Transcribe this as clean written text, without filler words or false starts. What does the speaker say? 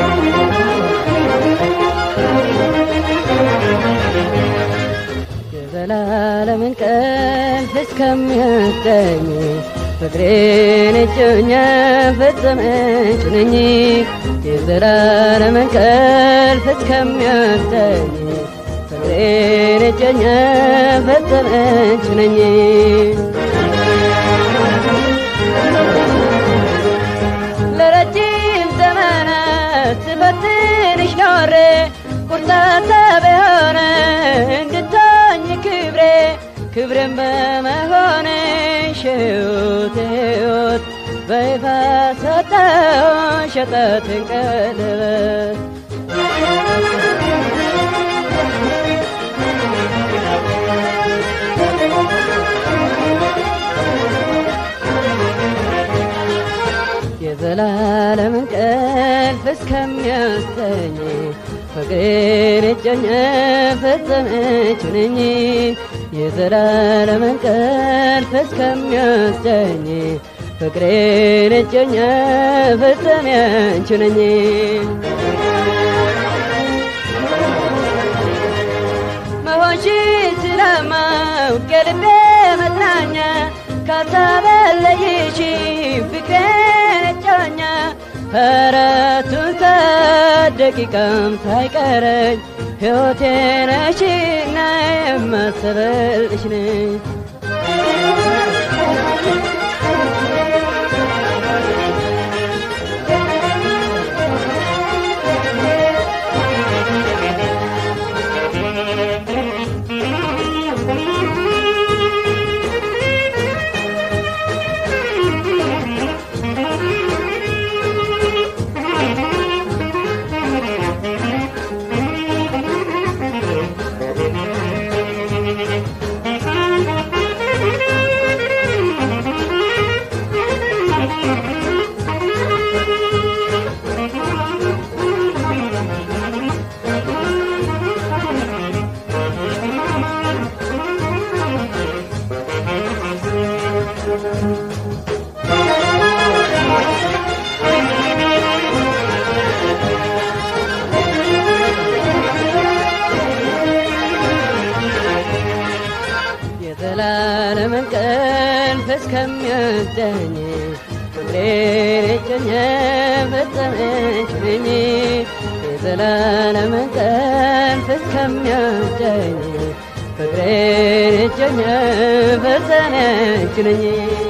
የዘላለም እንቅልፍ እስከሚወስደኝ ፍቅሬን እጮኛ ፈጸመች ነኝ የዘላለም እንቅልፍ እስከሚወስደኝ ፍቅሬን እጮኛ ፈጸመች ነኝ ለረጅም ዘመናት ስፈትንሽ ኖሬ ቁርጣታ በሆነ እንድታኝ ክብሬን በመሆንሽ ሕይወት በይፋ ሰጠው ሸጠትን ቀለበት የዘላለም እንቅልፍ እስከሚወስደኝ ፍቅሬን እጮኛ ፈጸመች ነኝ የዘላለም እንቅልፍ እስከሚወስደኝ ፍቅሬን እጮኛ ፈጸመች ነኝ መሆንሽን ስለማውቅ የልቤ መጽናኛ ካታበለይሽ ፍቅሬን እጮኛ ኧረቱን ደቂቃም ሳይቀረኝ ሕይወቴ ነሽና የማስበልሽ ነኝ የዘላለም እንቅልፍ እስከሚወስደኝ ፍቅሬን እጮኛ ፈጸመች ነኝ የዘላለም እንቅልፍ እስከሚወስደኝ ፍቅሬን እጮኛ ፈጸመች ነኝ